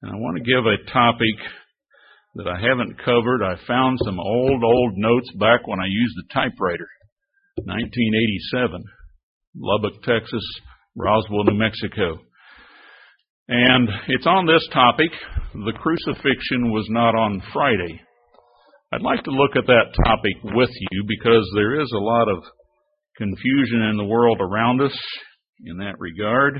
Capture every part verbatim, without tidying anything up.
And I want to give a topic that I haven't covered. I found some old, old notes back when I used the typewriter, nineteen eighty-seven, Lubbock, Texas, Roswell, New Mexico. And it's on this topic, the crucifixion was not on Friday. I'd like to look at that topic with you because there is a lot of confusion in the world around us in that regard.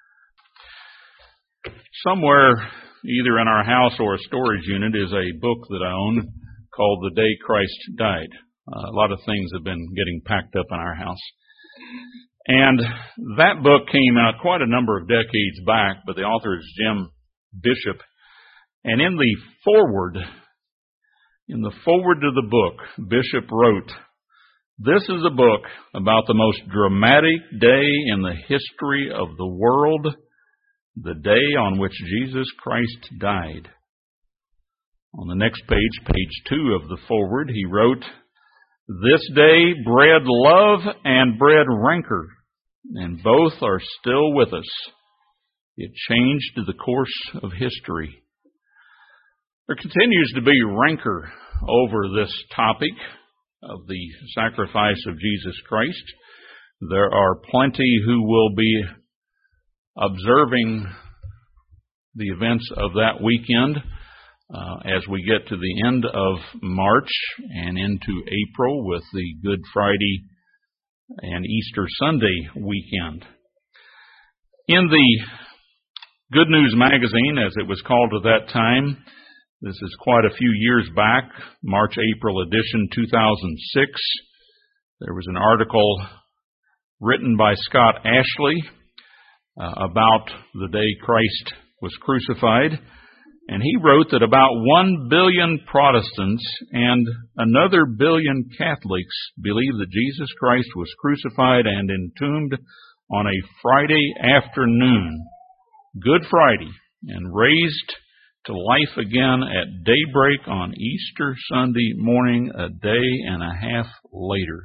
Somewhere, either in our house or a storage unit, is a book that I own called The Day Christ Died. Uh, a lot of things have been getting packed up in our house. And that book came out quite a number of decades back, but the author is Jim Bishop. And in the foreword, in the foreword to the book, Bishop wrote, "This is a book about the most dramatic day in the history of the world, the day on which Jesus Christ died." On the next page, page two of the foreword, he wrote, "This day bred love and bred rancor, and both are still with us. It changed the course of history." There continues to be rancor over this topic of the sacrifice of Jesus Christ. There are plenty who will be observing the events of that weekend uh, as we get to the end of March and into April with the Good Friday and Easter Sunday weekend. In the Good News Magazine, as it was called at that time, this is quite a few years back, March, April edition two thousand six, there was an article written by Scott Ashley uh, about the day Christ was crucified. And he wrote that about one billion Protestants and another billion Catholics believe that Jesus Christ was crucified and entombed on a Friday afternoon, Good Friday, and raised to life again at daybreak on Easter Sunday morning, a day and a half later.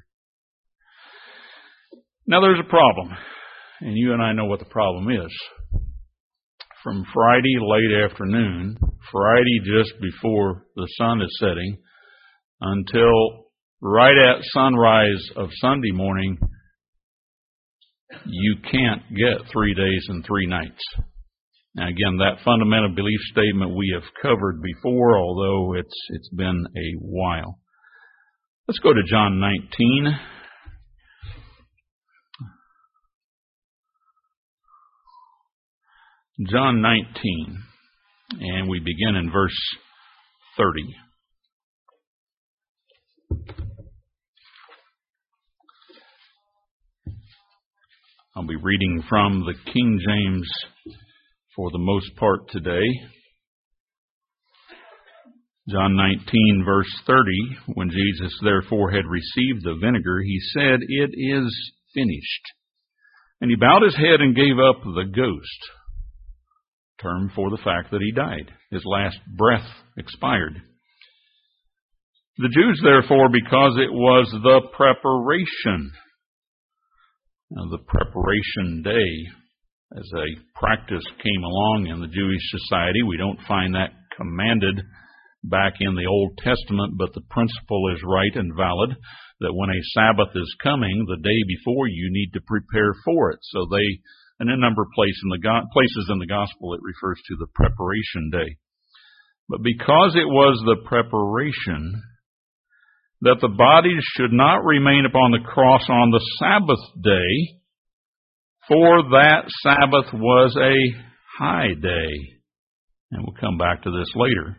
Now there's a problem, and you and I know what the problem is. From Friday late afternoon, Friday just before the sun is setting, until right at sunrise of Sunday morning, you can't get three days and three nights. Now again, that fundamental belief statement we have covered before, although it's it's been a while. Let's go to John nineteen. John nineteen, and we begin in verse thirty. I'll be reading from the King James for the most part today. John nineteen, verse thirty, when Jesus therefore had received the vinegar, he said, "It is finished." And he bowed his head and gave up the ghost. Term for the fact that he died. His last breath expired. The Jews, therefore, because it was the preparation, now the preparation day, as a practice came along in the Jewish society, we don't find that commanded back in the Old Testament, but the principle is right and valid, that when a Sabbath is coming, the day before, you need to prepare for it. So they And in a number of places in, the, places in the Gospel, it refers to the preparation day. But because it was the preparation, that the bodies should not remain upon the cross on the Sabbath day, for that Sabbath was a high day. And we'll come back to this later.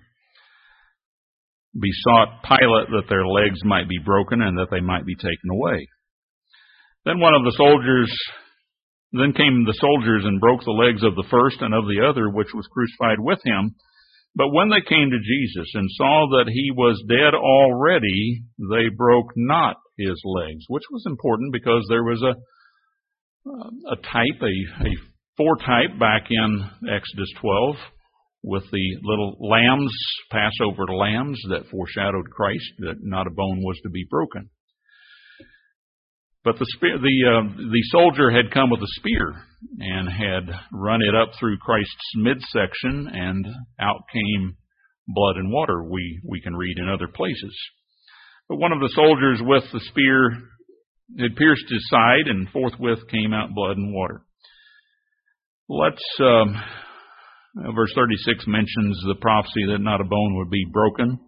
Besought Pilate that their legs might be broken and that they might be taken away. Then one of the soldiers... Then came the soldiers and broke the legs of the first and of the other, which was crucified with him. But when they came to Jesus and saw that he was dead already, they broke not his legs, which was important because there was a a type, a, a foretype back in Exodus twelve with the little lambs, Passover lambs that foreshadowed Christ, that not a bone was to be broken. But the spear, the uh, the soldier had come with a spear and had run it up through Christ's midsection, and out came blood and water. We we can read in other places. But one of the soldiers with the spear had pierced his side, and forthwith came out blood and water. Let's. Um, verse thirty-six mentions the prophecy that not a bone would be broken.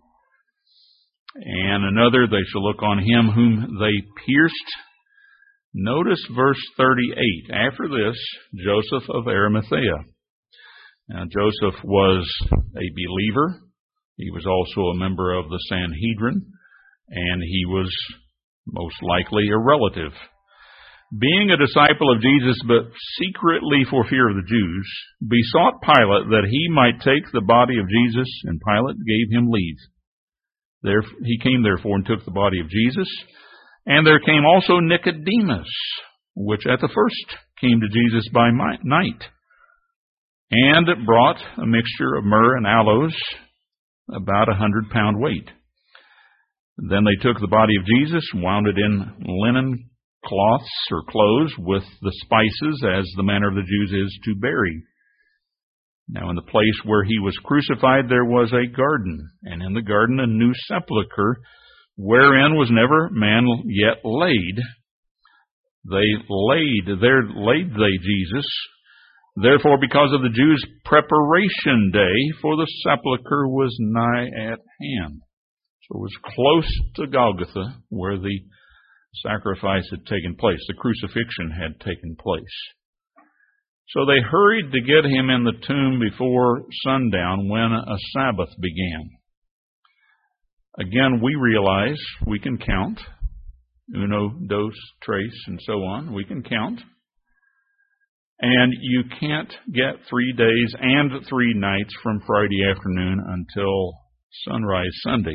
And another, they shall look on him whom they pierced. Notice verse thirty-eight. After this, Joseph of Arimathea. Now, Joseph was a believer. He was also a member of the Sanhedrin, and he was most likely a relative. Being a disciple of Jesus, but secretly for fear of the Jews, besought Pilate that he might take the body of Jesus, and Pilate gave him leave. There, he came therefore and took the body of Jesus. And there came also Nicodemus, which at the first came to Jesus by night, and brought a mixture of myrrh and aloes, about a hundred pound weight. Then they took the body of Jesus, wound it in linen cloths or clothes with the spices, as the manner of the Jews is to bury. Now in the place where he was crucified there was a garden, and in the garden a new sepulchre, wherein was never man yet laid. They laid, there laid they Jesus. Therefore, because of the Jews' preparation day, for the sepulchre was nigh at hand. So it was close to Golgotha, where the sacrifice had taken place. The crucifixion had taken place. So they hurried to get him in the tomb before sundown, when a Sabbath began. Again, we realize we can count. Uno, dos, tres, and so on. We can count. And you can't get three days and three nights from Friday afternoon until sunrise Sunday.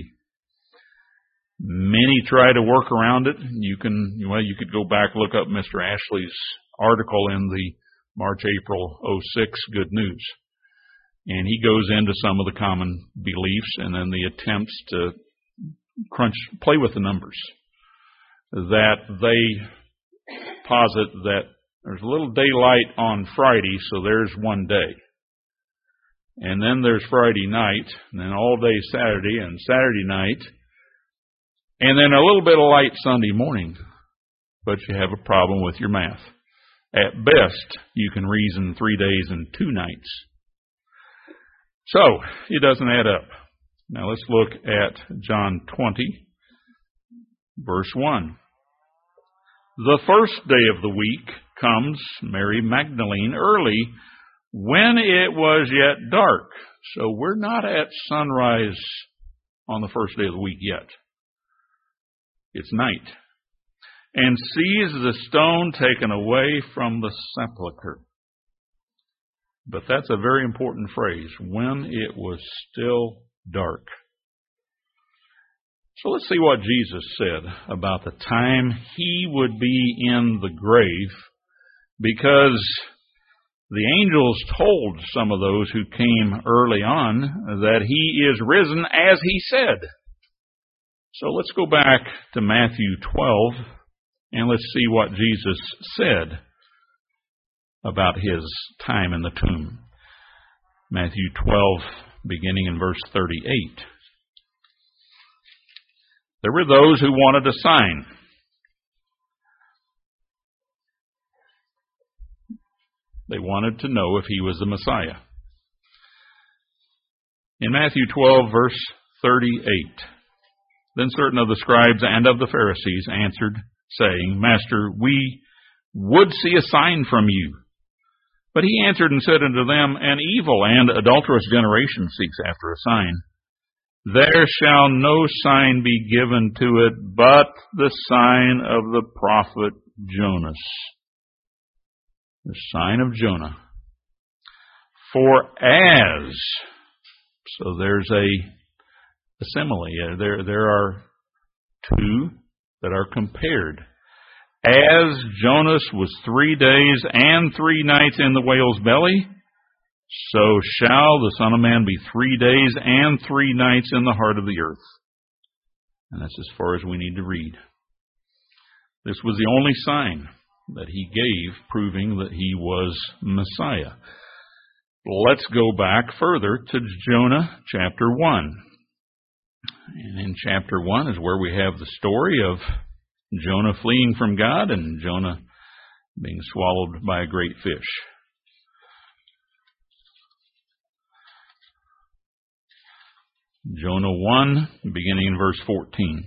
Many try to work around it. You can, well, you could go back, look up Mister Ashley's article in the March April oh six Good News. And he goes into some of the common beliefs and then the attempts to crunch, play with the numbers. That they posit that there's a little daylight on Friday, so there's one day. And then there's Friday night, and then all day Saturday, and Saturday night, and then a little bit of light Sunday morning. But you have a problem with your math. At best, you can reason three days and two nights. So, it doesn't add up. Now let's look at John twenty, verse one. The first day of the week comes Mary Magdalene early, when it was yet dark. So we're not at sunrise on the first day of the week yet. It's night. And sees the stone taken away from the sepulchre. But that's a very important phrase, when it was still dark. So let's see what Jesus said about the time he would be in the grave, because the angels told some of those who came early on that he is risen as he said. So let's go back to Matthew twelve and let's see what Jesus said about his time in the tomb. Matthew twelve, beginning in verse thirty-eight. There were those who wanted a sign. They wanted to know if he was the Messiah. In Matthew twelve, verse thirty-eight, then certain of the scribes and of the Pharisees answered, saying, Master, we would see a sign from you. But he answered and said unto them, An evil and adulterous generation seeks after a sign. There shall no sign be given to it, but the sign of the prophet Jonas. The sign of Jonah. For as, so there's a, a simile. There, there are two that are compared. As Jonas was three days and three nights in the whale's belly, so shall the Son of Man be three days and three nights in the heart of the earth. And that's as far as we need to read. This was the only sign that he gave proving that he was Messiah. Let's go back further to Jonah chapter one. And in chapter one is where we have the story of Jonah fleeing from God and Jonah being swallowed by a great fish. Jonah one, beginning in verse fourteen.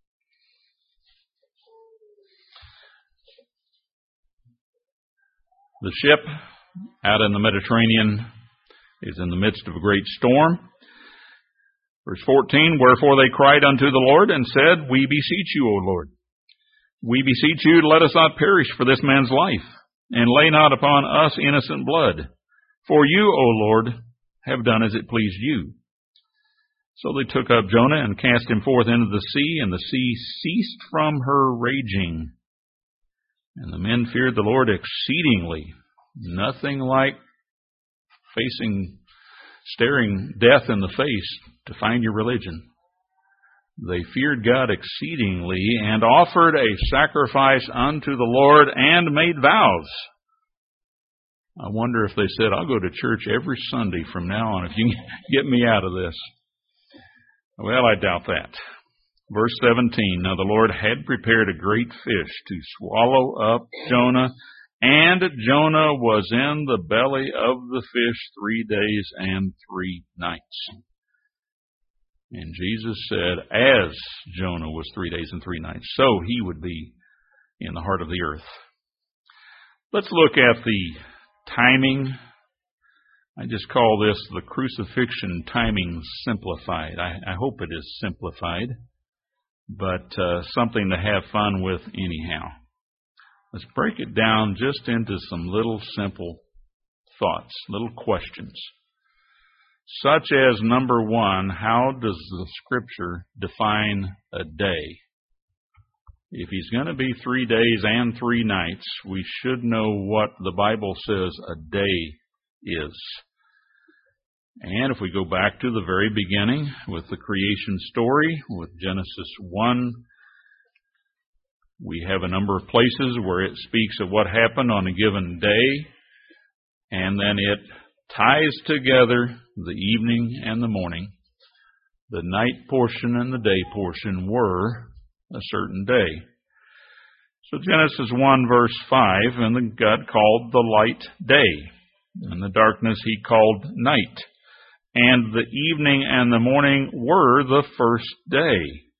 The ship out in the Mediterranean is in the midst of a great storm. Verse fourteen, wherefore they cried unto the Lord and said, We beseech you, O Lord, we beseech you, let us not perish for this man's life, and lay not upon us innocent blood. For you, O Lord, have done as it pleased you. So they took up Jonah and cast him forth into the sea, and the sea ceased from her raging. And the men feared the Lord exceedingly. Nothing like facing, staring death in the face to find your religion. They feared God exceedingly and offered a sacrifice unto the Lord and made vows. I wonder if they said, I'll go to church every Sunday from now on if you can get me out of this. Well, I doubt that. Verse seventeen, now the Lord had prepared a great fish to swallow up Jonah, and Jonah was in the belly of the fish three days and three nights. And Jesus said, as Jonah was three days and three nights, so he would be in the heart of the earth. Let's look at the timing. I just call this the crucifixion timing simplified. I, I hope it is simplified, but uh, something to have fun with anyhow. Let's break it down just into some little simple thoughts, little questions. Such as, number one, how does the Scripture define a day? If he's going to be three days and three nights, we should know what the Bible says a day is. And if we go back to the very beginning with the creation story, with Genesis one, we have a number of places where it speaks of what happened on a given day, and then it ties together the evening and the morning. The night portion and the day portion were a certain day. So Genesis one verse five, and God called the light day, and the darkness he called night. And the evening and the morning were the first day.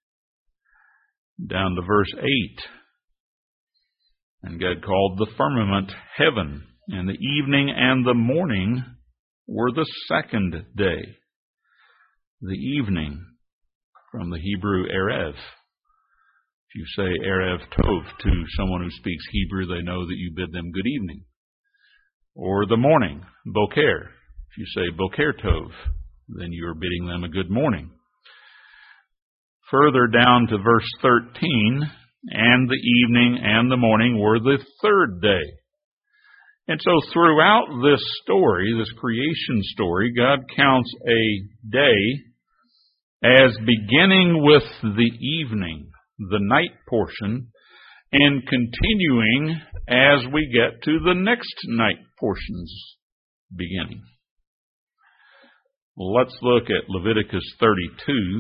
Down to verse eight. And God called the firmament heaven, and the evening and the morning were the second day. The evening, from the Hebrew erev. If you say erev tov to someone who speaks Hebrew, they know that you bid them good evening. Or the morning, boker. If you say boker tov, then you are bidding them a good morning. Further down to verse thirteen, and the evening and the morning were the third day. And so throughout this story, this creation story, God counts a day as beginning with the evening, the night portion, and continuing as we get to the next night portion's beginning. Let's look at Leviticus thirty-two.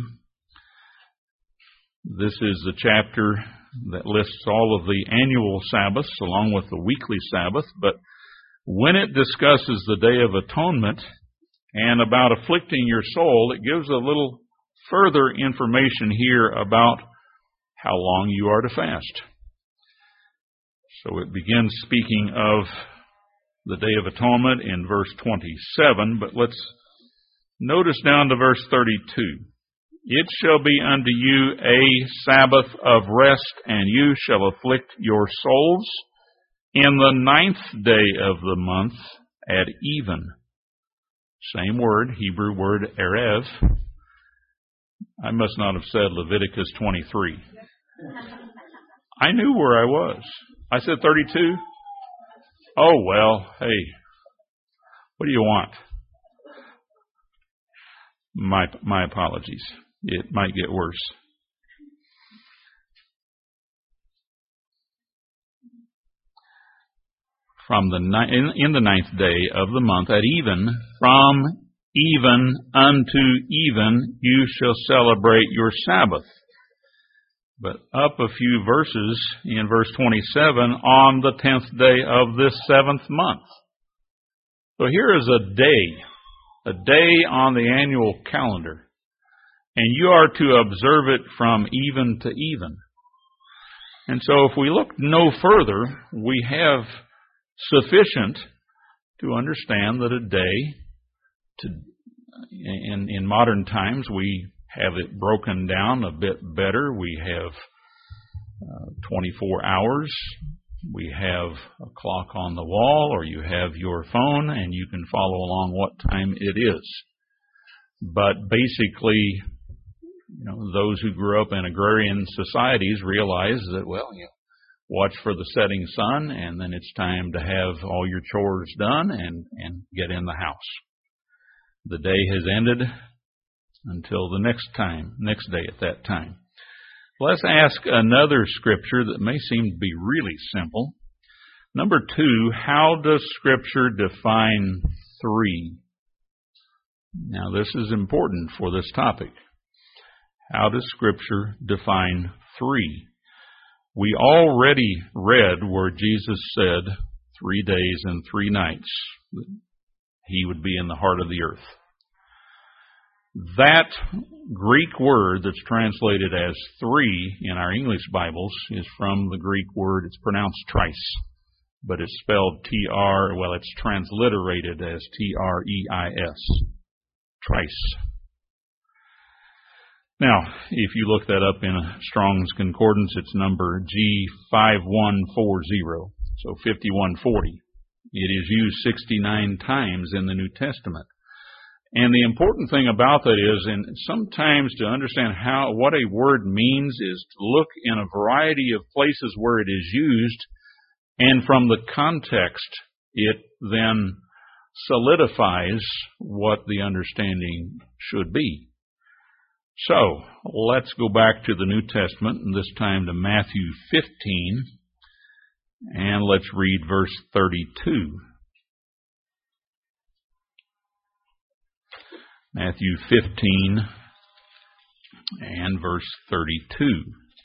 This is the chapter that lists all of the annual Sabbaths along with the weekly Sabbath, but when it discusses the Day of Atonement and about afflicting your soul, it gives a little further information here about how long you are to fast. So it begins speaking of the Day of Atonement in verse twenty-seven, but let's notice down to verse thirty-two. It shall be unto you a Sabbath of rest, and you shall afflict your souls in the ninth day of the month at even. Same word, Hebrew word erev. I must not have said Leviticus twenty-three. I knew where I was. I said thirty-two. Oh, well, hey, what do you want? My my apologies. It might get worse. from the ni- in, in the ninth day of the month at even, from even unto even, you shall celebrate your Sabbath. But up a few verses in verse twenty-seven, on the tenth day of this seventh month. So here is a day, a day on the annual calendar, and you are to observe it from even to even. And so if we look no further, we have sufficient to understand that a day, to, in, in modern times, we have it broken down a bit better. We have uh, twenty-four hours. We have a clock on the wall, or you have your phone, and you can follow along what time it is. But basically, you know, those who grew up in agrarian societies realize that, well, you watch for the setting sun, and then it's time to have all your chores done and, and get in the house. The day has ended until the next time, next day at that time. Let's ask another scripture that may seem to be really simple. Number two, how does Scripture define three? Now, this is important for this topic. How does Scripture define three? We already read where Jesus said three days and three nights He would be in the heart of the earth. That Greek word that's translated as three in our English Bibles is from the Greek word, it's pronounced trice, but it's spelled T R, well, it's transliterated as T R E I S, trice. Now, if you look that up in a Strong's Concordance, it's number G five one four zero, so fifty-one forty. It is used sixty-nine times in the New Testament. And the important thing about that is, and sometimes to understand how what a word means is to look in a variety of places where it is used, and from the context, it then solidifies what the understanding should be. So, let's go back to the New Testament, and this time to Matthew fifteen, and let's read verse thirty-two. Matthew fifteen and verse thirty-two.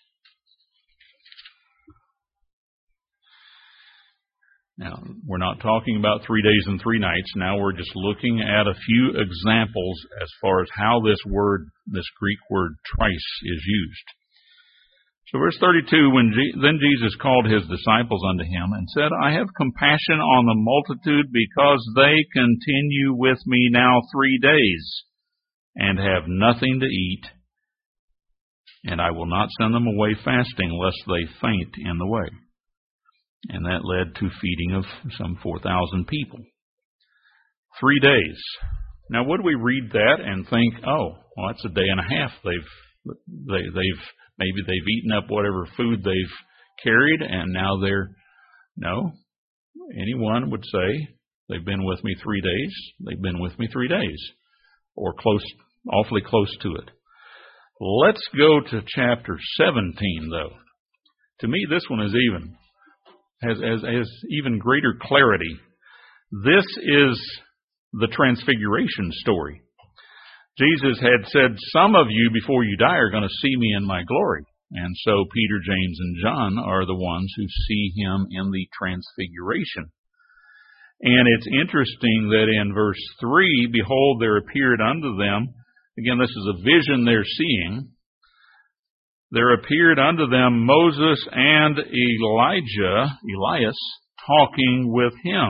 Now, we're not talking about three days and three nights. Now we're just looking at a few examples as far as how this word, this Greek word trice, is used. So verse thirty-two, when Je- then Jesus called his disciples unto him and said, I have compassion on the multitude because they continue with me now three days and have nothing to eat, and I will not send them away fasting lest they faint in the way. And that led to feeding of some four thousand people. Three days. Now, would we read that and think, oh, well, that's a day and a half. They've, they, they've, maybe they've eaten up whatever food they've carried, and now they're, no. Anyone would say, they've been with me three days. They've been with me three days. Or close, awfully close to it. Let's go to chapter seventeen, though. To me, this one is even. Has, has, has even greater clarity. This is the transfiguration story. Jesus had said, some of you before you die are going to see me in my glory. And so Peter, James, and John are the ones who see him in the transfiguration. And it's interesting that in verse three, behold, there appeared unto them, again, this is a vision they're seeing, there appeared unto them Moses and Elijah, Elias, talking with him.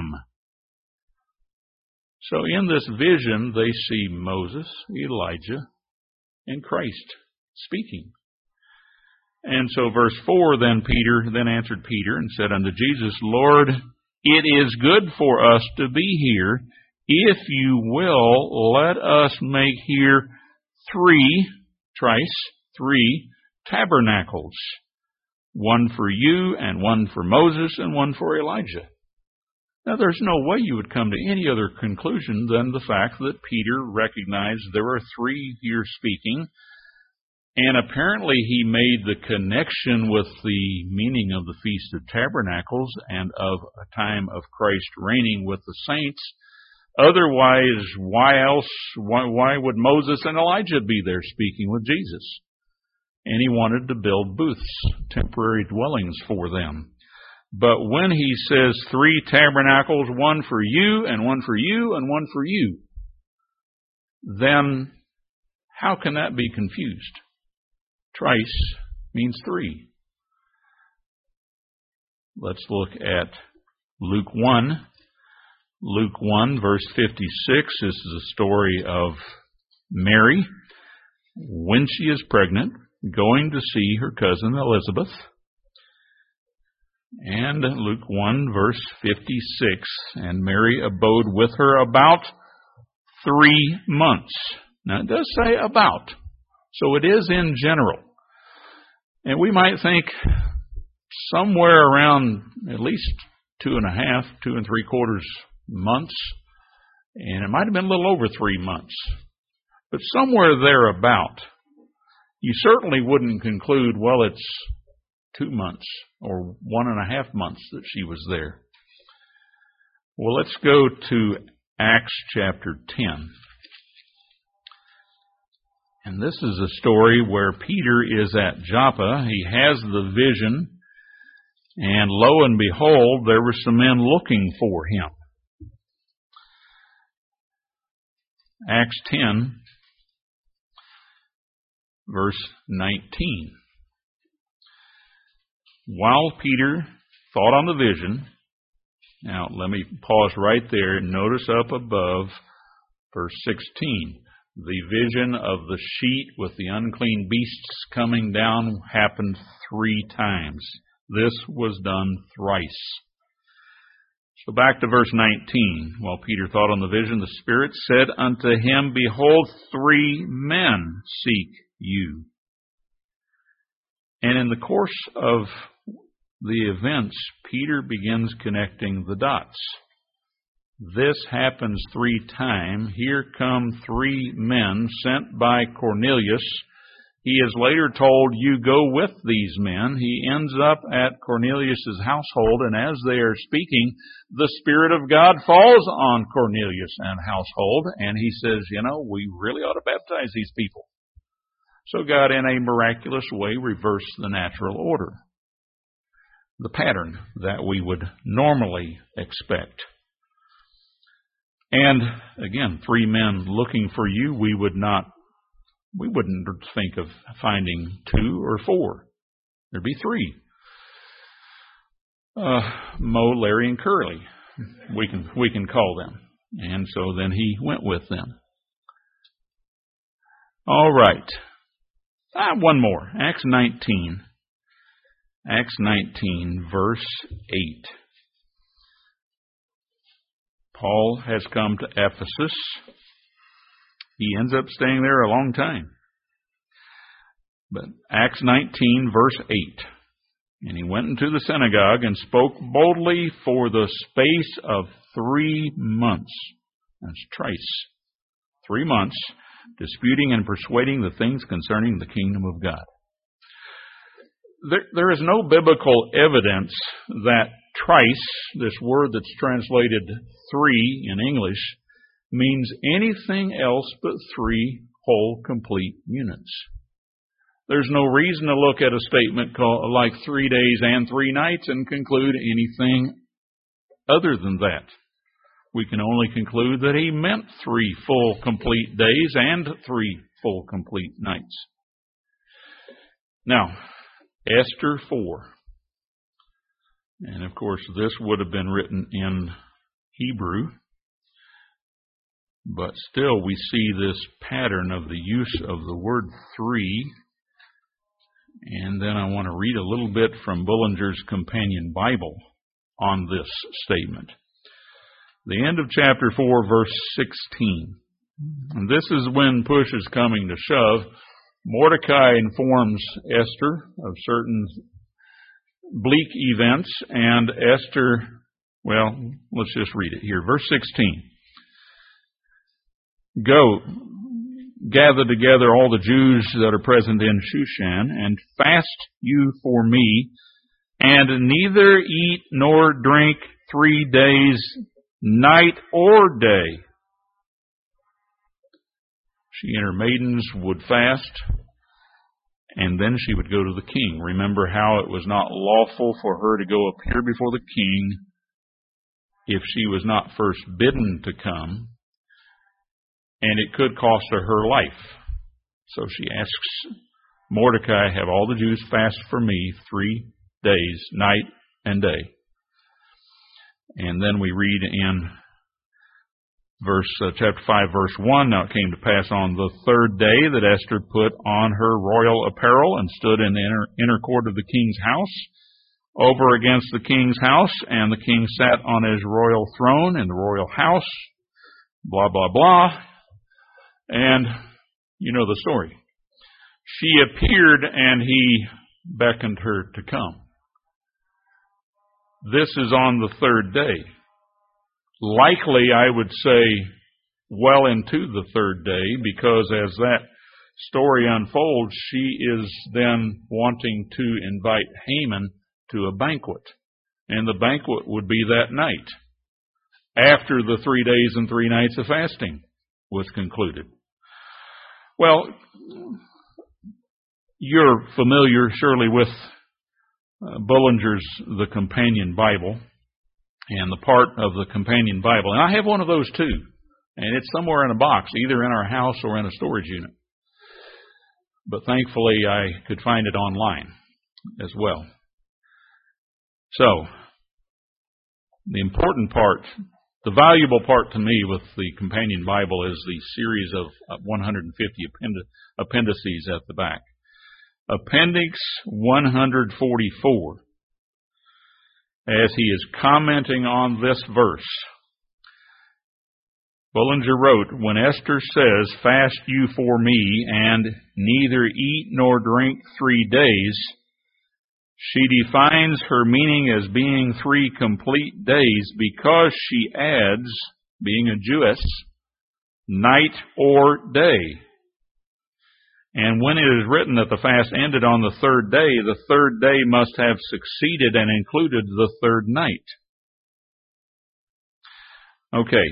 So in this vision, they see Moses, Elijah, and Christ speaking. And so verse four, then Peter, then answered Peter and said unto Jesus, Lord, it is good for us to be here. If you will, let us make here three, trice, three, tabernacles, one for you and one for Moses and one for Elijah. Now, there's no way you would come to any other conclusion than the fact that Peter recognized there are three here speaking, And apparently he made the connection with the meaning of the Feast of Tabernacles and of a time of Christ reigning with the saints. Otherwise, why else, why, why would Moses and Elijah be there speaking with Jesus? And he wanted to build booths, temporary dwellings for them. But when he says three tabernacles, one for you and one for you and one for you, then how can that be confused? Trice means three. Let's look at Luke one. Luke one, verse fifty-six. This is a story of Mary when she is pregnant, going to see her cousin Elizabeth. And Luke one, verse fifty-six. And Mary abode with her about three months. Now it does say about. So it is in general. And we might think somewhere around at least two and a half, two and three quarters months. And it might have been a little over three months. But somewhere thereabout. You certainly wouldn't conclude, well, it's two months or one and a half months that she was there. Well, let's go to Acts chapter ten. And this is a story where Peter is at Joppa. He has the vision, and lo and behold, there were some men looking for him. Acts ten, verse nineteen. While Peter thought on the vision, now let me pause right there. Notice up above, verse sixteen. The vision of the sheet with the unclean beasts coming down happened three times. This was done thrice. So back to verse nineteen. While Peter thought on the vision, the Spirit said unto him, Behold, three men seek you. And in the course of the events, Peter begins connecting the dots. This happens three times. Here come three men sent by Cornelius. He is later told, you go with these men. He ends up at Cornelius' household, and as they are speaking, the Spirit of God falls on Cornelius and household, and he says, you know, we really ought to baptize these people. So God, in a miraculous way, reversed the natural order, the pattern that we would normally expect. And again, three men looking for you, we would not, we wouldn't think of finding two or four. There'd be three. Uh, Mo, Larry, and Curly, we can we can call them. And so then he went with them. All right. Ah, one more. Acts nineteen. Acts nineteen, verse eight. Paul has come to Ephesus. He ends up staying there a long time. But Acts nineteen, verse eight. And he went into the synagogue and spoke boldly for the space of three months. That's trice. Three months, disputing and persuading the things concerning the kingdom of God. There, there is no biblical evidence that trice, this word that's translated three in English, means anything else but three whole, complete units. There's no reason to look at a statement called, like three days and three nights and conclude anything other than that. We can only conclude that he meant three full, complete days and three full, complete nights. Now, Esther four. And of course, this would have been written in Hebrew. But still, we see this pattern of the use of the word three. And then I want to read a little bit from Bullinger's Companion Bible on this statement. The end of chapter four, verse sixteen. And this is when push is coming to shove. Mordecai informs Esther of certain bleak events, and Esther, well, let's just read it here. Verse sixteen. Go, gather together all the Jews that are present in Shushan, and fast you for me, and neither eat nor drink three days, night or day. She and her maidens would fast, and then she would go to the king. Remember how it was not lawful for her to go appear before the king if she was not first bidden to come, and it could cost her her life. So she asks Mordecai, have all the Jews fast for me three days, night and day. And then we read in verse uh, chapter five, verse one, now it came to pass on the third day that Esther put on her royal apparel and stood in the inner, inner court of the king's house, over against the king's house, and the king sat on his royal throne in the royal house, blah, blah, blah. And you know the story. She appeared and he beckoned her to come. This is on the third day. Likely, I would say, well into the third day, because as that story unfolds, she is then wanting to invite Haman to a banquet. And the banquet would be that night, after the three days and three nights of fasting was concluded. Well, you're familiar surely with uh, Bullinger's The Companion Bible, and the part of the Companion Bible. And I have one of those too. And it's somewhere in a box, either in our house or in a storage unit. But thankfully, I could find it online as well. So, the important part, the valuable part to me with the Companion Bible is the series of one hundred fifty appendices at the back. Appendix one forty-four. As he is commenting on this verse, Bullinger wrote, when Esther says, fast you for me, and neither eat nor drink three days, she defines her meaning as being three complete days because she adds, being a Jewess, night or day. And when it is written that the fast ended on the third day, the third day must have succeeded and included the third night. Okay.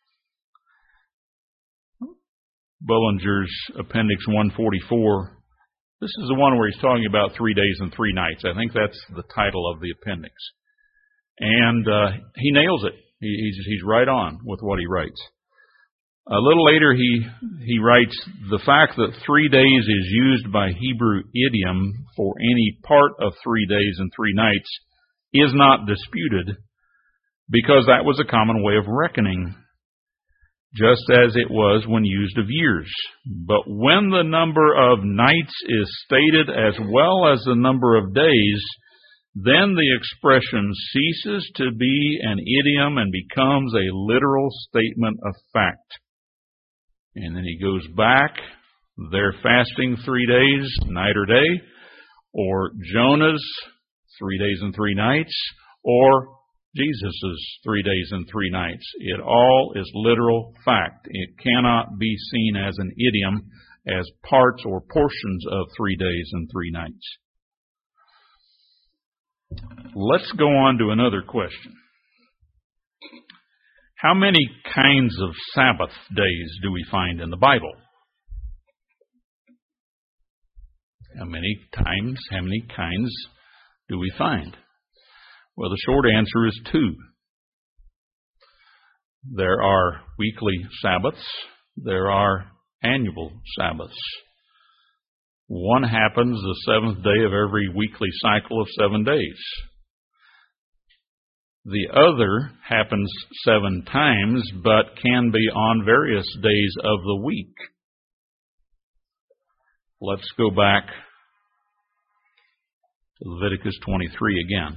Bullinger's Appendix one forty-four. This is the one where he's talking about three days and three nights. I think that's the title of the appendix. And uh, he nails it. He, he's, he's right on with what he writes. A little later, he he writes, the fact that three days is used by Hebrew idiom for any part of three days and three nights is not disputed, because that was a common way of reckoning, just as it was when used of years. But when the number of nights is stated as well as the number of days, then the expression ceases to be an idiom and becomes a literal statement of fact. And then he goes back, they're fasting three days, night or day, or Jonah's three days and three nights, or Jesus' three days and three nights. It all is literal fact. It cannot be seen as an idiom, as parts or portions of three days and three nights. Let's go on to another question. How many kinds of Sabbath days do we find in the Bible? How many times, how many kinds do we find? Well, the short answer is two. There are weekly Sabbaths. There are annual Sabbaths. One happens the seventh day of every weekly cycle of seven days. The other happens seven times, but can be on various days of the week. Let's go back to Leviticus twenty-three again.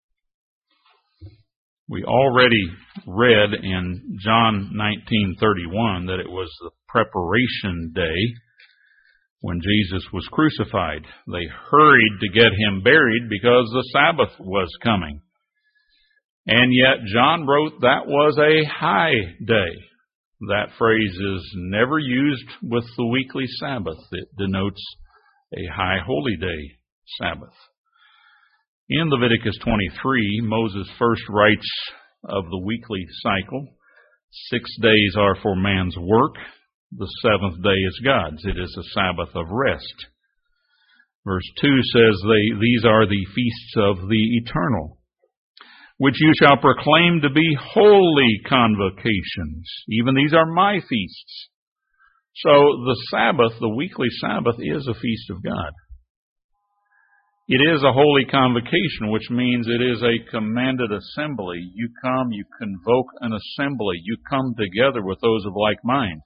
We already read in John nineteen thirty-one that it was the preparation day when Jesus was crucified. They hurried to get him buried because the Sabbath was coming. And yet John wrote that was a high day. that phrase is never used with the weekly Sabbath. It denotes a high holy day Sabbath. In Leviticus twenty-three, Moses first writes of the weekly cycle. Six days are for man's work. The seventh day is God's. It is a Sabbath of rest. Verse two says, they, these are the feasts of the eternal, which you shall proclaim to be holy convocations. Even these are my feasts. So the Sabbath, the weekly Sabbath, is a feast of God. It is a holy convocation, which means it is a commanded assembly. You come, you convoke an assembly. You come together with those of like mind.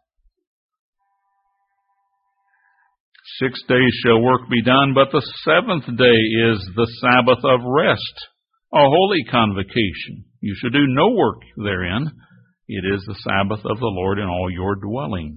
Six days shall work be done, but the seventh day is the Sabbath of rest, a holy convocation. You shall do no work therein. It is the Sabbath of the Lord in all your dwellings.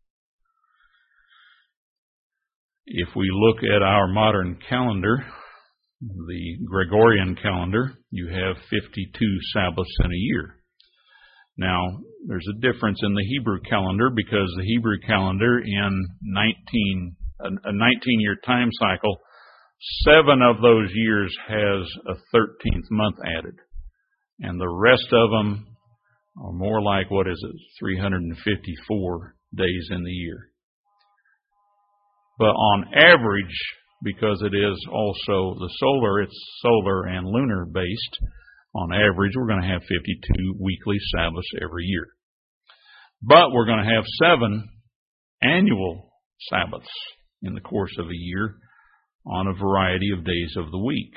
If we look at our modern calendar, the Gregorian calendar, you have fifty-two Sabbaths in a year. Now, there's a difference in the Hebrew calendar because the Hebrew calendar in nineteen a nineteen-year time cycle, seven of those years has a thirteenth month added. And the rest of them are more like, what is it, three hundred fifty-four days in the year. But on average, because it is also the solar, it's solar and lunar based, on average we're going to have fifty-two weekly Sabbaths every year. But we're going to have seven annual Sabbaths in the course of a year on a variety of days of the week.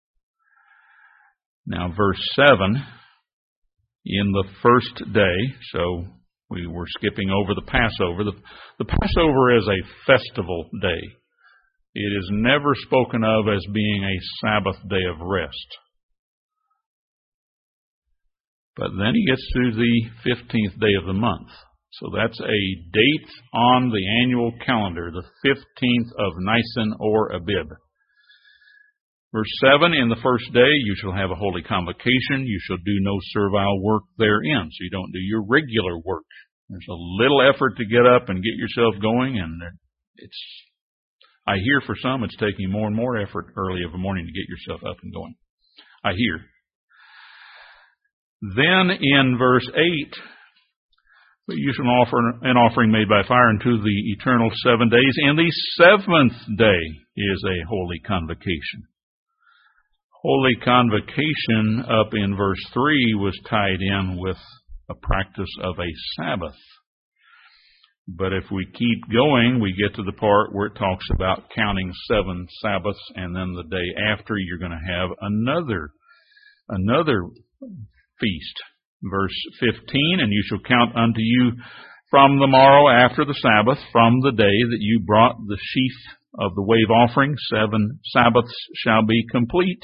Now, verse seven, in the first day, so we were skipping over the Passover. The, the Passover is a festival day. It is never spoken of as being a Sabbath day of rest. But then he gets to the fifteenth day of the month. So that's a date on the annual calendar, the fifteenth of Nisan or Abib. Verse seven, in the first day you shall have a holy convocation. You shall do no servile work therein. So you don't do your regular work. There's a little effort to get up and get yourself going, and it's, I hear for some it's taking more and more effort early of the morning to get yourself up and going. I hear. Then in verse eight, but you shall offer an offering made by fire unto the eternal seven days, and the seventh day is a holy convocation. Holy convocation up in verse three was tied in with a practice of a Sabbath. But if we keep going, we get to the part where it talks about counting seven Sabbaths, and then the day after you're going to have another, another feast. Verse fifteen, and you shall count unto you from the morrow after the Sabbath, from the day that you brought the sheaf of the wave offering, seven Sabbaths shall be complete.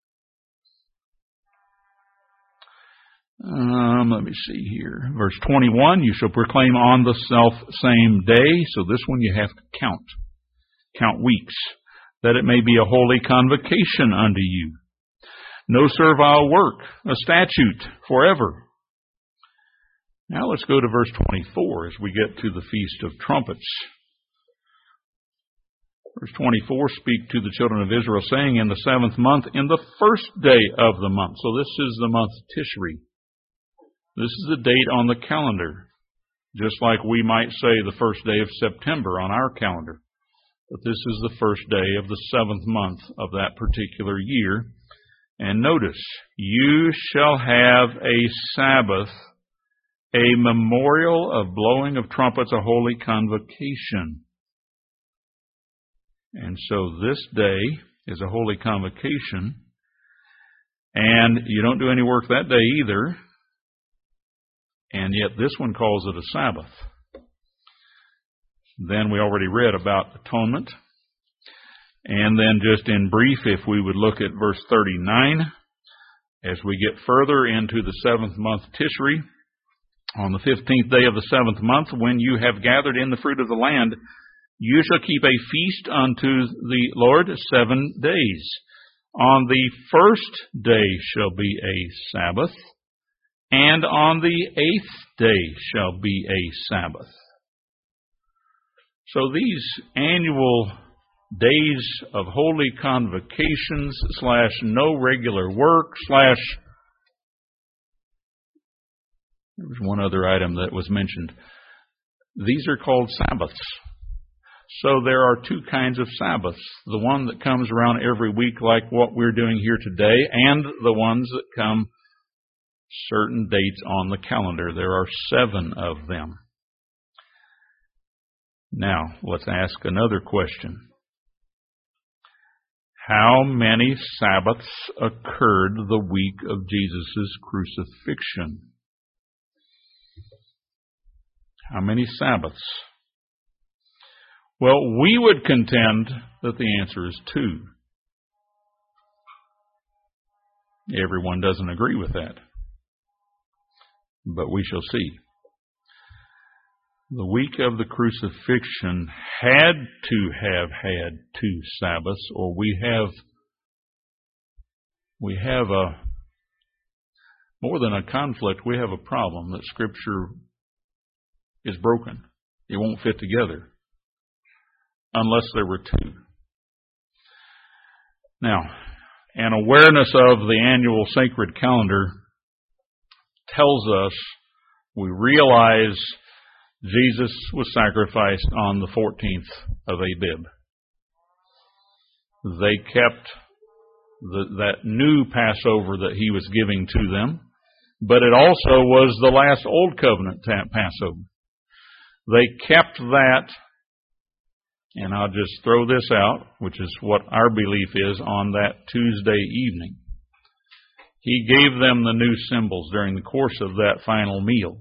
Um, let me see here. Verse twenty-one, you shall proclaim on the self same day. So this one you have to count. Count weeks, that it may be a holy convocation unto you. No servile work, a statute forever. Now let's go to verse twenty-four as we get to the Feast of Trumpets. Verse twenty-four, speak to the children of Israel, saying, in the seventh month, in the first day of the month. So this is the month Tishri. This is the date on the calendar, just like we might say the first day of September on our calendar. But this is the first day of the seventh month of that particular year. And notice, you shall have a Sabbath, a memorial of blowing of trumpets, a holy convocation. And so this day is a holy convocation, and you don't do any work that day either, and yet this one calls it a Sabbath. Then we already read about atonement. And then just in brief, if we would look at verse thirty-nine, as we get further into the seventh month Tishri, on the fifteenth day of the seventh month, when you have gathered in the fruit of the land, you shall keep a feast unto the Lord seven days. On the first day shall be a Sabbath, And on the eighth day shall be a Sabbath. So these annual days of holy convocations slash no regular work slash, there was one other item that was mentioned. These are called Sabbaths. So there are two kinds of Sabbaths. The one that comes around every week like what we're doing here today, and the ones that come certain dates on the calendar. There are seven of them. Now, let's ask another question. How many Sabbaths occurred the week of Jesus' crucifixion? How many Sabbaths? Well, we would contend that the answer is two. Everyone doesn't agree with that, but we shall see. The week of the crucifixion had to have had two Sabbaths, or we have we have a more than a conflict. We have a problem that Scripture is broken. It won't fit together unless there were two. Now, an awareness of the annual sacred calendar tells us we realize Jesus was sacrificed on the fourteenth of Abib. They kept the, that new Passover that he was giving to them, but it also was the last Old Covenant Passover. They kept that, and I'll just throw this out, which is what our belief is on that Tuesday evening. He gave them the new symbols during the course of that final meal.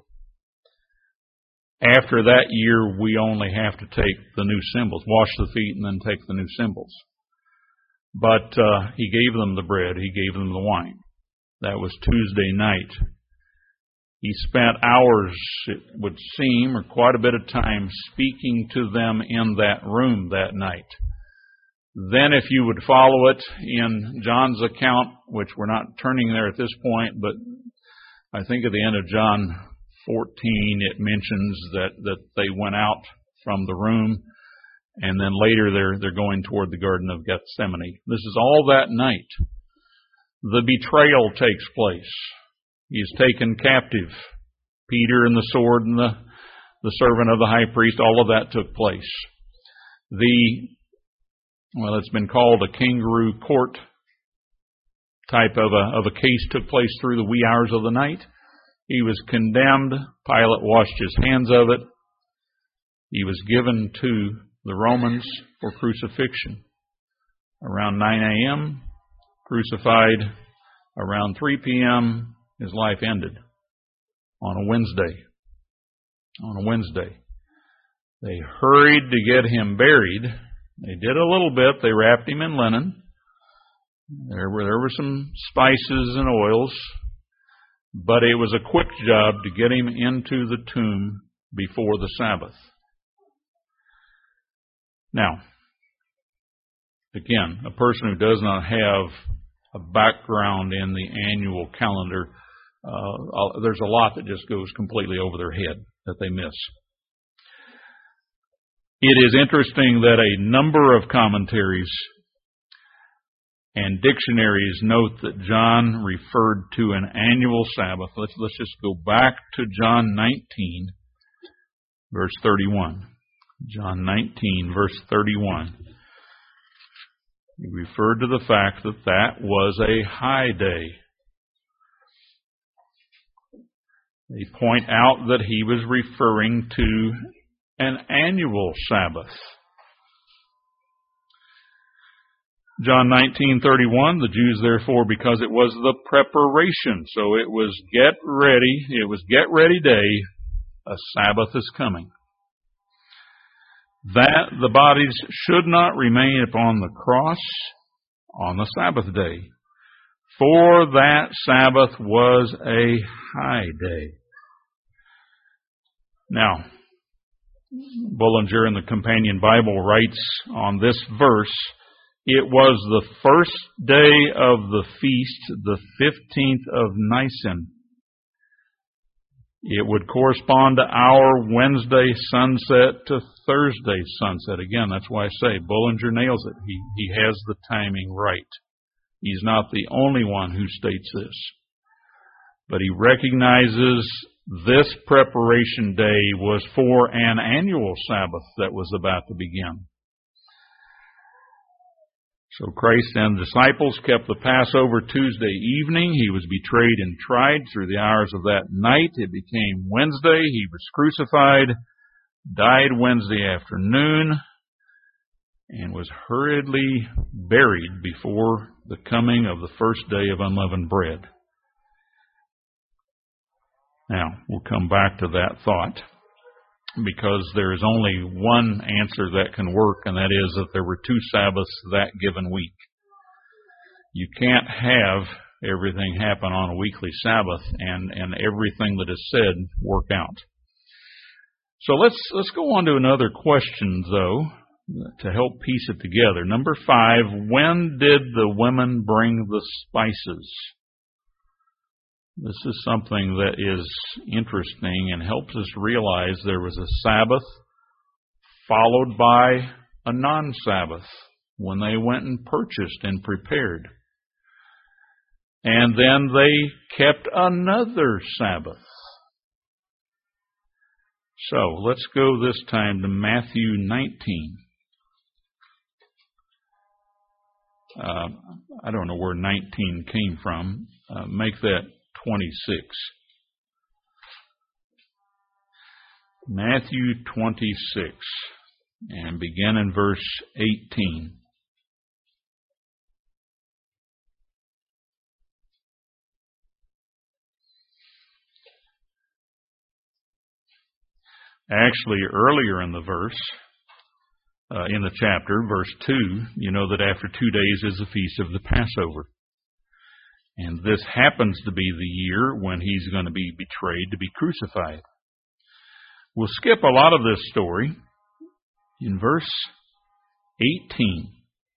After that year, we only have to take the new symbols, wash the feet, and then take the new symbols. But uh, he gave them the bread. He gave them the wine. That was Tuesday night. He spent hours, it would seem, or quite a bit of time speaking to them in that room that night. Then if you would follow it in John's account, which we're not turning there at this point, but I think at the end of John fourteen, it mentions that, that they went out from the room, and then later they're, they're going toward the Garden of Gethsemane. This is all that night. The betrayal takes place. He is taken captive. Peter and the sword and the, the servant of the high priest, all of that took place. The, well, it's been called a kangaroo court type of a, of a case took place through the wee hours of the night. He was condemned. Pilate washed his hands of it. He was given to the Romans for crucifixion. Around nine a.m., crucified. Around three p.m., his life ended on a Wednesday. On a Wednesday. They hurried to get him buried. They did a little bit. They wrapped him in linen. There were, there were some spices and oils. But it was a quick job to get him into the tomb before the Sabbath. Now, again, a person who does not have a background in the annual calendar, uh, there's a lot that just goes completely over their head that they miss. It is interesting that a number of commentaries and dictionaries note that John referred to an annual Sabbath. Let's, let's just go back to John nineteen, verse thirty-one. John nineteen, verse thirty-one. He referred to the fact that that was a high day. They point out that he was referring to an annual Sabbath. John nineteen thirty-one, the Jews therefore, because it was the preparation, so it was get ready, it was get ready day, a Sabbath is coming. That the bodies should not remain upon the cross on the Sabbath day, for that Sabbath was a high day. Now, Bullinger in the Companion Bible writes on this verse, it was the first day of the feast, the fifteenth of Nisan. It would correspond to our Wednesday sunset to Thursday sunset. Again, that's why I say Bullinger nails it. He, he has the timing right. He's not the only one who states this. But he recognizes this preparation day was for an annual Sabbath that was about to begin. So Christ and the disciples kept the Passover Tuesday evening. He was betrayed and tried through the hours of that night. It became Wednesday. He was crucified, died Wednesday afternoon, and was hurriedly buried before the coming of the first day of unleavened bread. Now, we'll come back to that thought, because there is only one answer that can work, and that is that there were two Sabbaths that given week. You can't have everything happen on a weekly Sabbath and, and everything that is said work out. So let's let's go on to another question, though, to help piece it together. Number five, when did the women bring the spices? This is something that is interesting and helps us realize there was a Sabbath followed by a non-Sabbath when they went and purchased and prepared. And then they kept another Sabbath. So let's go this time to Matthew nineteen. Uh, I don't know where nineteen came from. Uh, make that twenty-six. Matthew twenty-six, and begin in verse eighteen. Actually, earlier in the verse, uh, in the chapter, verse two, you know that after two days is the feast of the Passover. And this happens to be the year when he's going to be betrayed to be crucified. We'll skip a lot of this story in verse eighteen.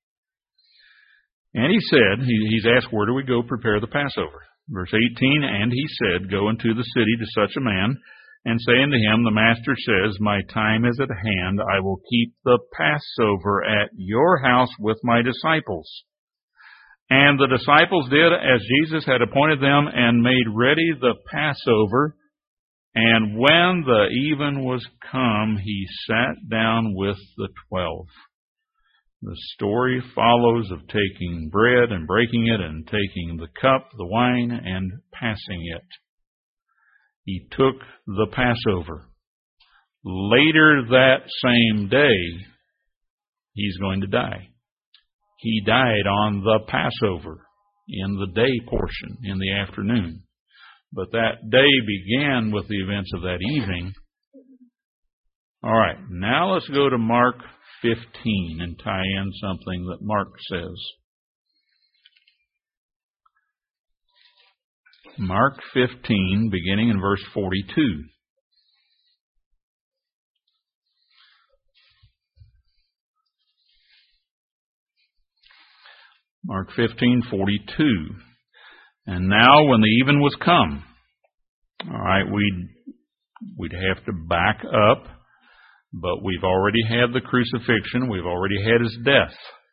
And he said, he, he's asked, where do we go prepare the Passover? Verse eighteen, and he said, go into the city to such a man, and say unto him, the master says, my time is at hand. I will keep the Passover at your house with my disciples. And the disciples did as Jesus had appointed them, and made ready the Passover. And when the even was come, he sat down with the twelve. The story follows of taking bread and breaking it, and taking the cup, the wine, and passing it. He took the Passover. Later that same day, he's going to die. He died on the Passover in the day portion, in the afternoon. But that day began with the events of that evening. All right, now let's go to Mark fifteen and tie in something that Mark says. Mark fifteen, beginning in verse forty-two. Mark fifteen, forty-two. And now when the even was come, all right, we'd, we'd have to back up, but we've already had the crucifixion, we've already had his death.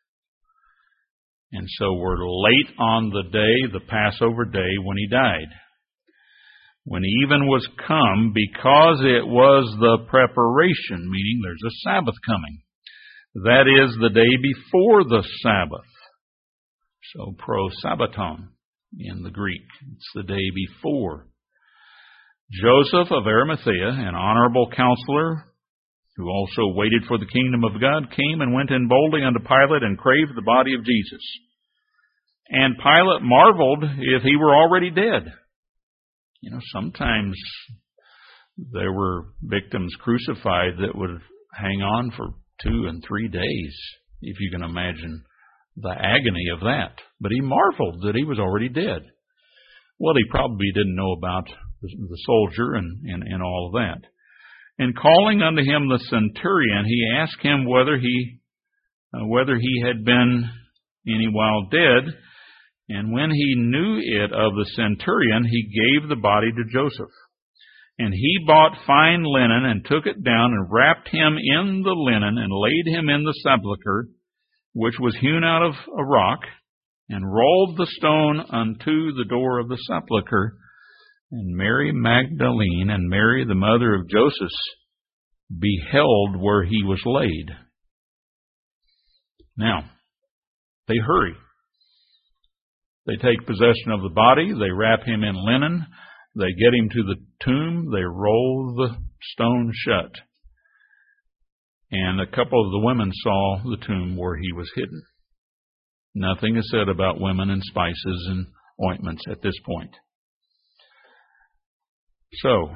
And so we're late on the day, the Passover day, when he died. When even was come, because it was the preparation, meaning there's a Sabbath coming. That is the day before the Sabbath. So pro-Sabbaton in the Greek. It's the day before. Joseph of Arimathea, an honorable counselor, who also waited for the kingdom of God, came and went in boldly unto Pilate and craved the body of Jesus. And Pilate marveled if he were already dead. You know, sometimes there were victims crucified that would hang on for two and three days, if you can imagine the agony of that. But he marveled that he was already dead. Well, he probably didn't know about the, the soldier and, and, and all of that. And calling unto him the centurion, he asked him whether he uh, whether he had been any while dead. And when he knew it of the centurion, he gave the body to Joseph. And he bought fine linen, and took it down, and wrapped him in the linen, and laid him in the sepulchre, which was hewn out of a rock, and rolled the stone unto the door of the sepulchre. And Mary Magdalene and Mary, the mother of Joseph, beheld where he was laid. Now, they hurry. They take possession of the body. They wrap him in linen. They get him to the tomb. They roll the stone shut. And a couple of the women saw the tomb where he was hidden. Nothing is said about women and spices and ointments at this point. So,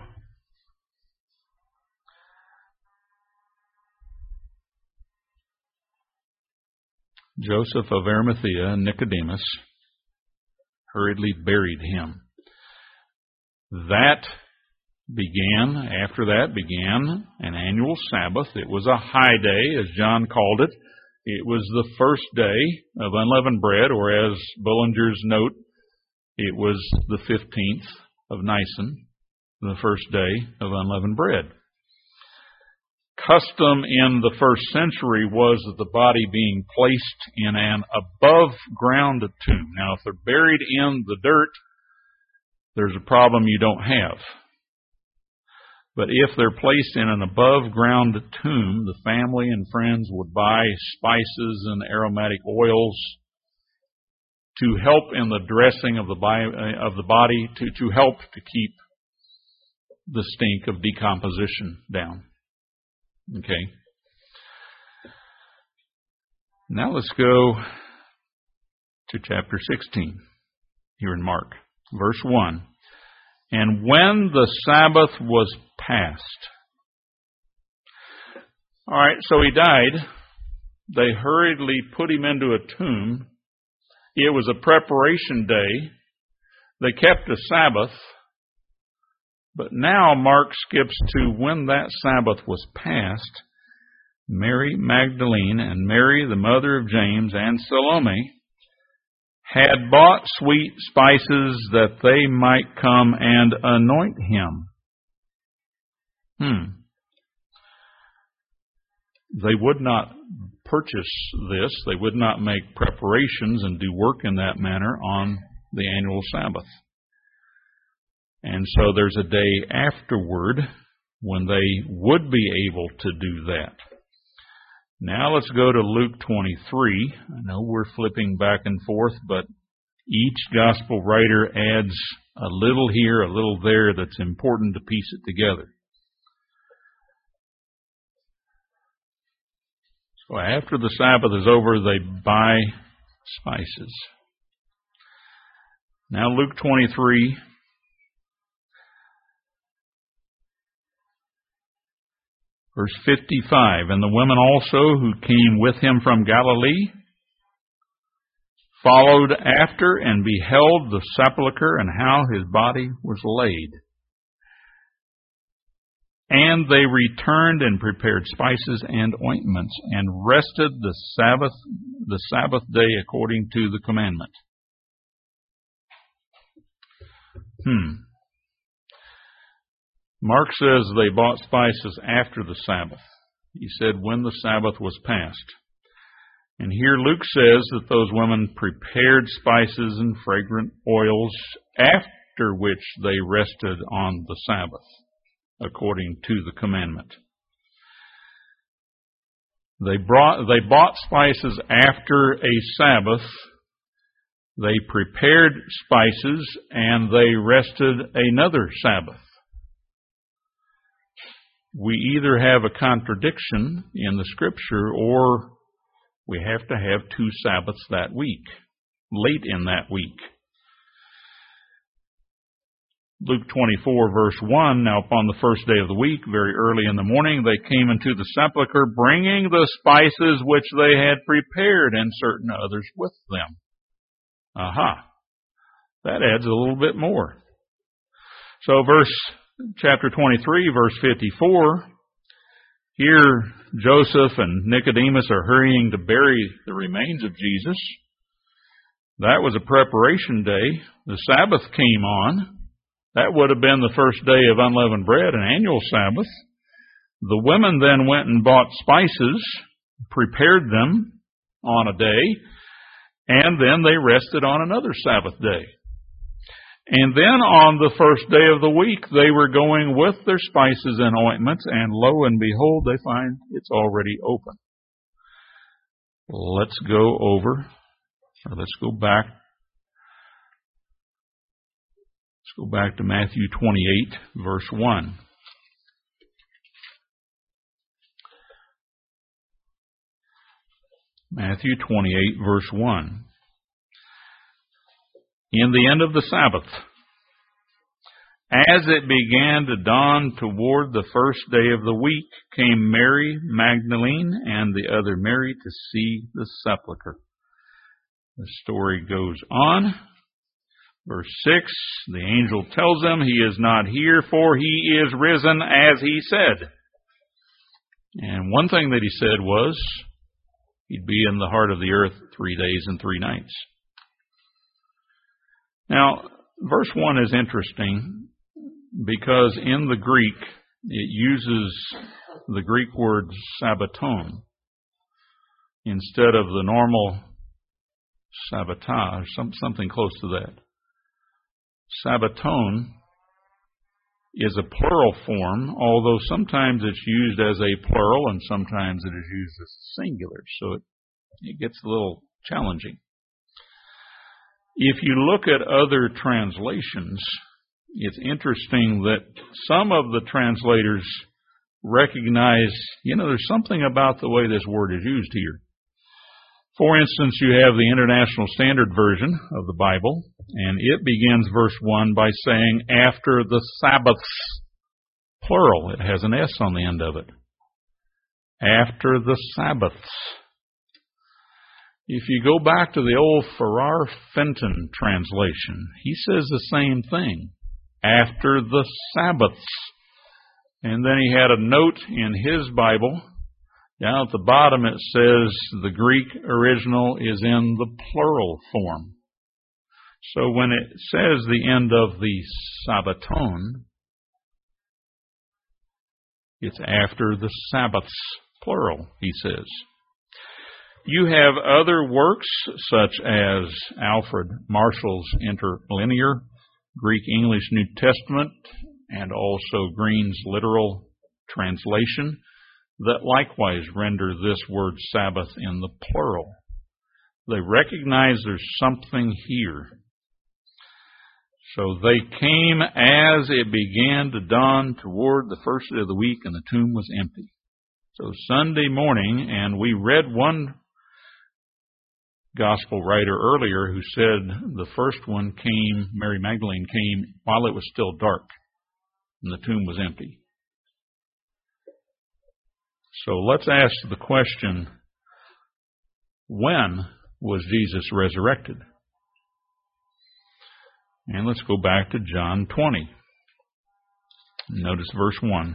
Joseph of Arimathea and Nicodemus hurriedly buried him. That began, after that began an annual Sabbath. It was a high day, as John called it. It was the first day of unleavened bread, or as Bullinger's note, it was the fifteenth of Nisan, the first day of unleavened bread. Custom in the first century was that the body being placed in an above-ground tomb. Now, if they're buried in the dirt, there's a problem you don't have. But if they're placed in an above-ground tomb, the family and friends would buy spices and aromatic oils to help in the dressing of the body, of the body to, to help to keep the stink of decomposition down. Okay. Now let's go to chapter sixteen here in Mark. Verse one. And when the Sabbath was past. All right, so he died. They hurriedly put him into a tomb. It was a preparation day. They kept a Sabbath. But now Mark skips to when that Sabbath was past. Mary Magdalene and Mary, the mother of James, and Salome had bought sweet spices that they might come and anoint him. Hmm. They would not purchase this. They would not make preparations and do work in that manner on the annual Sabbath. And so there's a day afterward when they would be able to do that. Now let's go to Luke twenty-three. I know we're flipping back and forth, but each gospel writer adds a little here, a little there that's important to piece it together. So after the Sabbath is over, they buy spices. Now Luke twenty-three. Verse fifty-five, and the women also who came with him from Galilee followed after and beheld the sepulchre and how his body was laid. And they returned and prepared spices and ointments and rested the Sabbath, the Sabbath day according to the commandment. Hmm. Mark says they bought spices after the Sabbath. He said when the Sabbath was past. And here Luke says that those women prepared spices and fragrant oils, after which they rested on the Sabbath, according to the commandment. They brought, they bought spices after a Sabbath. They prepared spices and they rested another Sabbath. We either have a contradiction in the Scripture or we have to have two Sabbaths that week, late in that week. Luke twenty-four, verse one, now upon the first day of the week, very early in the morning, they came into the sepulchre, bringing the spices which they had prepared, and certain others with them. Aha! That adds a little bit more. So verse Chapter twenty-three, verse fifty-four, here Joseph and Nicodemus are hurrying to bury the remains of Jesus. That was a preparation day. The Sabbath came on. That would have been the first day of unleavened bread, an annual Sabbath. The women then went and bought spices, prepared them on a day, and then they rested on another Sabbath day. And then on the first day of the week, they were going with their spices and ointments, and lo and behold, they find it's already open. Let's go over, or let's go back. Let's go back to Matthew twenty-eight, verse one. Matthew twenty-eight, verse one. In the end of the Sabbath, as it began to dawn toward the first day of the week, came Mary Magdalene and the other Mary to see the sepulchre. The story goes on. Verse six, the angel tells them he is not here, for he is risen as he said. And one thing that he said was, he'd be in the heart of the earth three days and three nights. Now, verse one is interesting because in the Greek, it uses the Greek word sabbaton instead of the normal sabbatage, some, something close to that. Sabbaton is a plural form, although sometimes it's used as a plural and sometimes it is used as a singular, so it, it gets a little challenging. If you look at other translations, it's interesting that some of the translators recognize, you know, there's something about the way this word is used here. For instance, you have the International Standard Version of the Bible, and it begins verse one by saying, after the Sabbaths, plural. It has an S on the end of it. After the Sabbaths. If you go back to the old Farrar Fenton translation, he says the same thing. After the Sabbaths. And then he had a note in his Bible. Down at the bottom it says the Greek original is in the plural form. So when it says the end of the Sabbaton, it's after the Sabbaths, plural, he says. You have other works such as Alfred Marshall's Interlinear, Greek-English New Testament, and also Green's literal translation that likewise render this word Sabbath in the plural. They recognize there's something here. So they came as it began to dawn toward the first day of the week, and the tomb was empty. So Sunday morning, and we read one gospel writer earlier who said the first one came, Mary Magdalene came while it was still dark, and the tomb was empty. So let's ask the question, when was Jesus resurrected? And let's go back to John twenty. Notice verse one.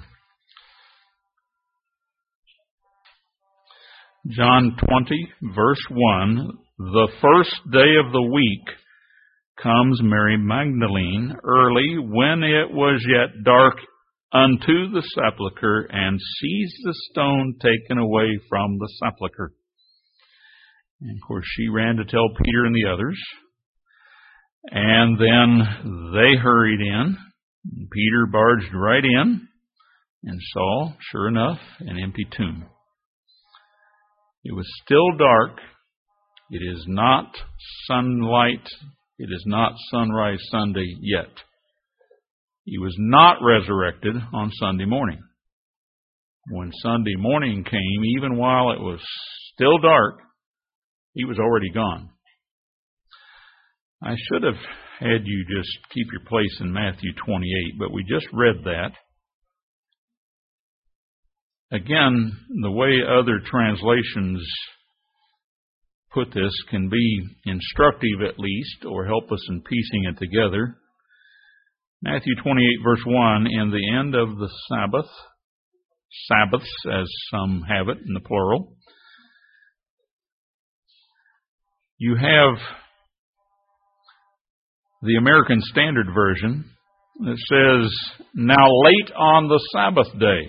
John twenty, verse one, the first day of the week comes Mary Magdalene early when it was yet dark unto the sepulchre, and sees the stone taken away from the sepulchre. And of course she ran to tell Peter and the others. And then they hurried in. Peter barged right in and saw, sure enough, an empty tomb. It was still dark. It is not sunlight. It is not sunrise Sunday yet. He was not resurrected on Sunday morning. When Sunday morning came, even while it was still dark, he was already gone. I should have had you just keep your place in Matthew twenty-eight, but we just read that. Again, the way other translations put this can be instructive at least, or help us in piecing it together. Matthew twenty-eight, verse one, in the end of the Sabbath, Sabbaths, as some have it in the plural, you have the American Standard Version It says, now late on the Sabbath day.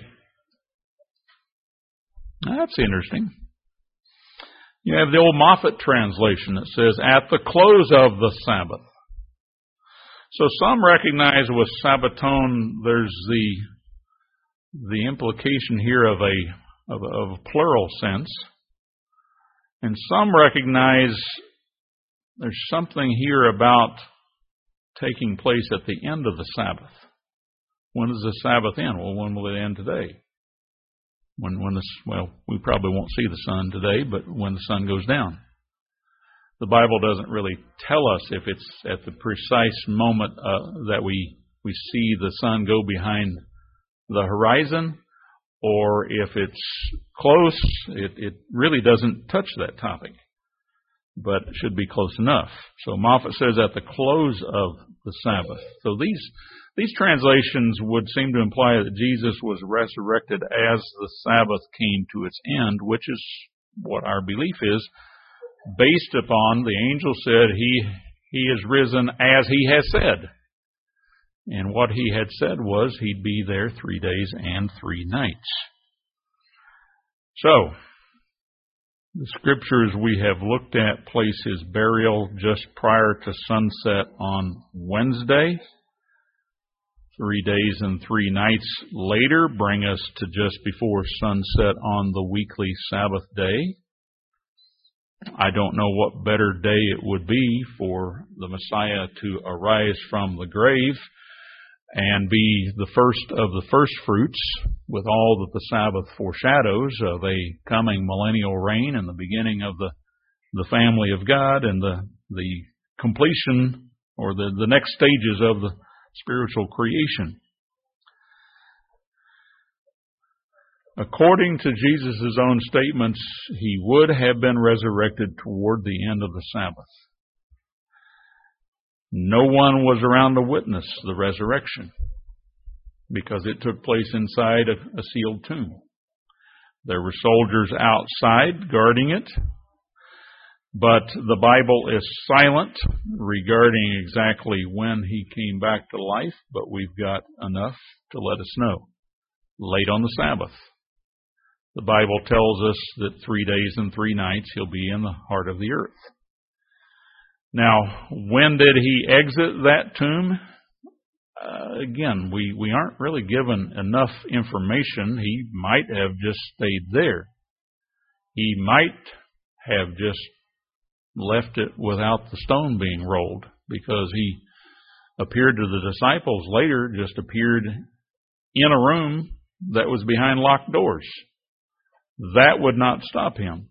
That's interesting. You have the old Moffat translation that says, at the close of the Sabbath. So some recognize with Sabbaton, there's the the implication here of a of a, of a plural sense. And some recognize there's something here about taking place at the end of the Sabbath. When does the Sabbath end? Well, when will it end today? When when this well, we probably won't see the sun today, but when the sun goes down. The Bible doesn't really tell us if it's at the precise moment uh, that we we see the sun go behind the horizon, or if it's close. It, it really doesn't touch that topic, but it should be close enough. So Moffat says at the close of the Sabbath. So these these translations would seem to imply that Jesus was resurrected as the Sabbath came to its end, which is what our belief is, based upon the angel said he he is risen as he has said. And what he had said was he'd be there three days and three nights. So, the scriptures we have looked at place his burial just prior to sunset on Wednesday. Three days and three nights later bring us to just before sunset on the weekly Sabbath day. I don't know what better day it would be for the Messiah to arise from the grave and be the first of the first fruits, with all that the Sabbath foreshadows of a coming millennial reign and the beginning of the the family of God and the the completion or the, the next stages of the spiritual creation. According to Jesus' own statements, he would have been resurrected toward the end of the Sabbath. No one was around to witness the resurrection because it took place inside a, a sealed tomb. There were soldiers outside guarding it, but the Bible is silent regarding exactly when he came back to life, but we've got enough to let us know. Late on the Sabbath. The Bible tells us that three days and three nights he'll be in the heart of the earth. Now, when did he exit that tomb? Uh, again, we, we aren't really given enough information. He might have just stayed there. He might have just left it without the stone being rolled, because he appeared to the disciples later, just appeared in a room that was behind locked doors. That would not stop him.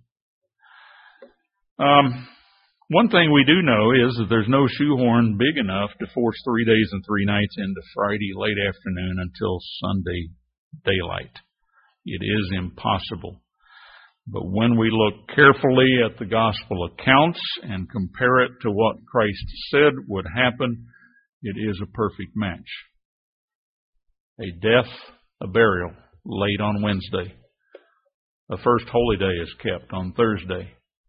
Um, one thing we do know is that there's no shoehorn big enough to force three days and three nights into Friday late afternoon until Sunday daylight. It is impossible. But when we look carefully at the gospel accounts and compare it to what Christ said would happen, it is a perfect match. A death, a burial, late on Wednesday. The first holy day is kept on Thursday.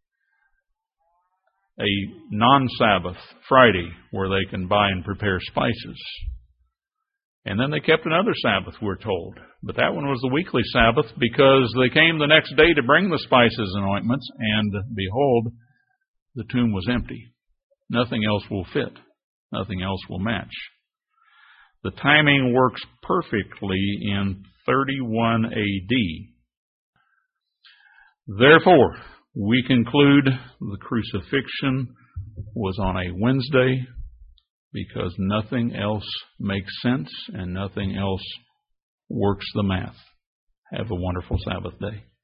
A non-Sabbath Friday where they can buy and prepare spices. And then they kept another Sabbath, we're told. But that one was the weekly Sabbath because they came the next day to bring the spices and ointments, and behold, the tomb was empty. Nothing else will fit. Nothing else will match. The timing works perfectly in thirty-one A D. Therefore, we conclude the crucifixion was on a Wednesday because nothing else makes sense and nothing else works the math. Have a wonderful Sabbath day.